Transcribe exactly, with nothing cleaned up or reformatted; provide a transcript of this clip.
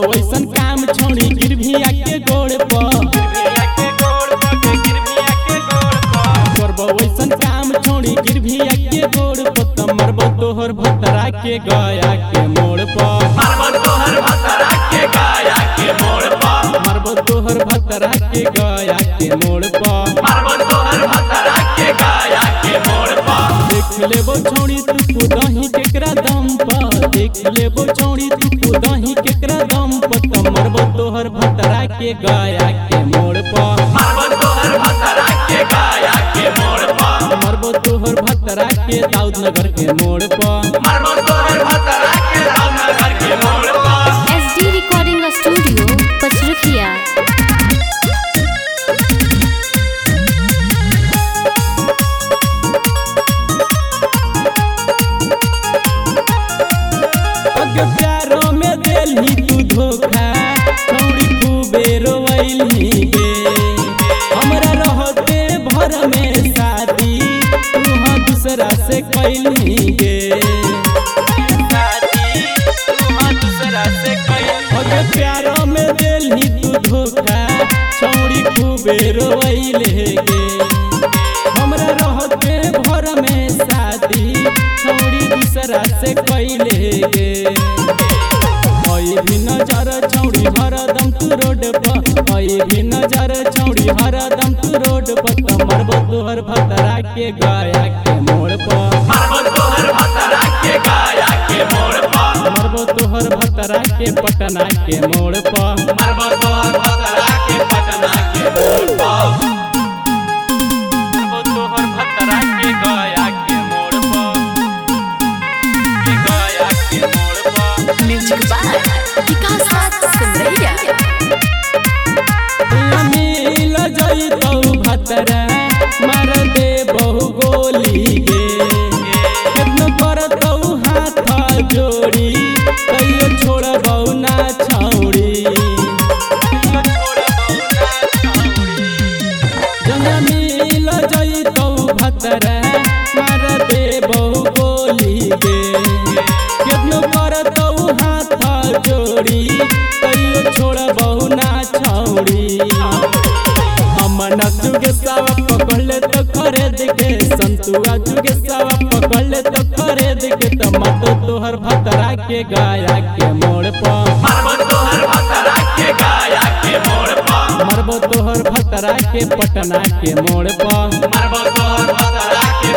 वैसन काम छोड़ी गिरभिया के गोड़ पर करबो वैसन काम छोड़ी गिरभिया के गोड़ पर त मरबो तोहर भतरा के गया के मोड़ पर मरबो तोहर भतरा के गया के मोड़ पर मरबो तोहर भतरा के गया के मोड़ पर मरबो तोहर भतरा के गया के मोड़ पर देख लेबो छोड़ी तू खुदही केकरा दम पर देख लेबो छोड़ी तू खुदही केकरा दम पर त मरबो तोहर भतरा के गया के मोड़ पर मरबो तोहर भतरा के गया के मोड़ पर मरबो तोहर भतरा के दाऊदनगर के मोड़ पर मरबो तोहर भतरा के दाऊदनगर के मोड़ पर एसडी रिकॉर्डिंग स्टूडियो पचरुखिया। प्यारो में देली तू धोखा छौड़ी खूबे रोवैली गे हमरा रहते भर में शादी तू हाँ दूसरा से कैली गे प्यारो में देली तू धोखा छौड़ी खूबे रोवैले गे हमरा रहते भर में शादी छौड़ी दूसरा से कैले गे आई भी नजर छौड़ी हरदम तू रोड पर आई भी नजर छौड़ी हरदम तू रोड पर त मरबो तोहर भतरा के गया के मोड़ पर मरबो तोहर भतरा के गया के मोड़ पर मरबो तोहर भतरा के पटना के मोड़ पर मरबो तोहर भतरा के पटना के मोड़ पर मरबो तोहर भतरा के गया के मोड़ पर के गया के मोड़ पर म्यूजिक बाय विकास राज सिमरैया। मिल जइतौ भतरा मार दे बहु गोली गे कितनो करतौ हाथ जोड़ी कहियो छोड़बौ ना छौड़ी जना मिल जइतौ भतरा मार दे बहु गोली गे कितनो करतौ हाथ जोड़ी कहियो छोड़बौ ना छौड़ी अमना चुगे सावा पकड़ ले तो खरीद के संतुआ चुगे सावा पकड़ ले तो खरीद के त मतो तोहर भतरा के गया के मोड़ पर मरबो तोहर भतरा के गया के मोड़ पर मरबो तोहर भतरा के पटना के मोड़ पर मरबो तोहर भतरा के